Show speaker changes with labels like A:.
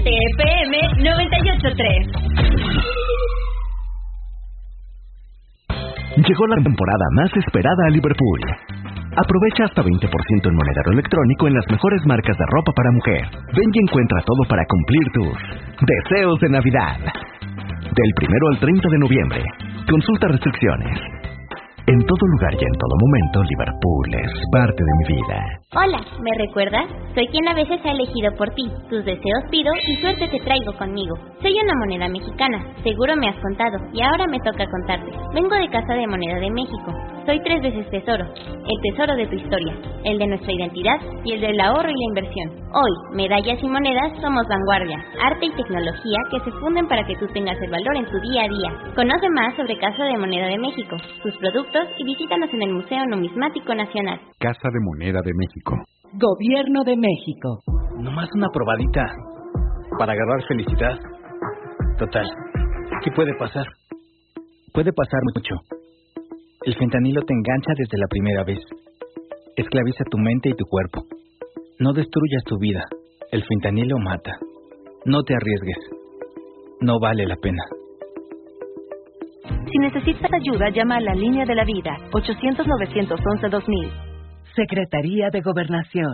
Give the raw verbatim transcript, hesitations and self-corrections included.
A: Caliente F M noventa y ocho punto tres.
B: Llegó la temporada más esperada a Liverpool. Aprovecha hasta veinte por ciento en monedero electrónico en las mejores marcas de ropa para mujer. Ven y encuentra todo para cumplir tus deseos de Navidad. Del primero al treinta de noviembre. Consulta restricciones. En todo lugar y en todo momento, Liverpool es parte de mi vida.
C: Hola, ¿me recuerdas? Soy quien a veces ha elegido por ti. Tus deseos pido y suerte te traigo conmigo. Soy una moneda mexicana, seguro me has contado, y ahora me toca contarte. Vengo de Casa de Moneda de México. Soy tres veces tesoro. El tesoro de tu historia, el de nuestra identidad y el del ahorro y la inversión. Hoy, medallas y monedas somos vanguardia, arte y tecnología que se funden para que tú tengas el valor en tu día a día. Conoce más sobre Casa de Moneda de México, sus productos y visítanos en el Museo Numismático Nacional.
D: Casa de Moneda de México.
E: Gobierno de México.
F: Nomás una probadita para agarrar felicidad. Total, ¿qué puede pasar? Puede pasar mucho. El fentanilo te engancha desde la primera vez. Esclaviza tu mente y tu cuerpo. No destruyas tu vida. El fentanilo mata. No te arriesgues. No vale la pena.
G: Si necesitas ayuda, llama a la Línea de la Vida, ochocientos, novecientos once, dos mil.
E: Secretaría de Gobernación.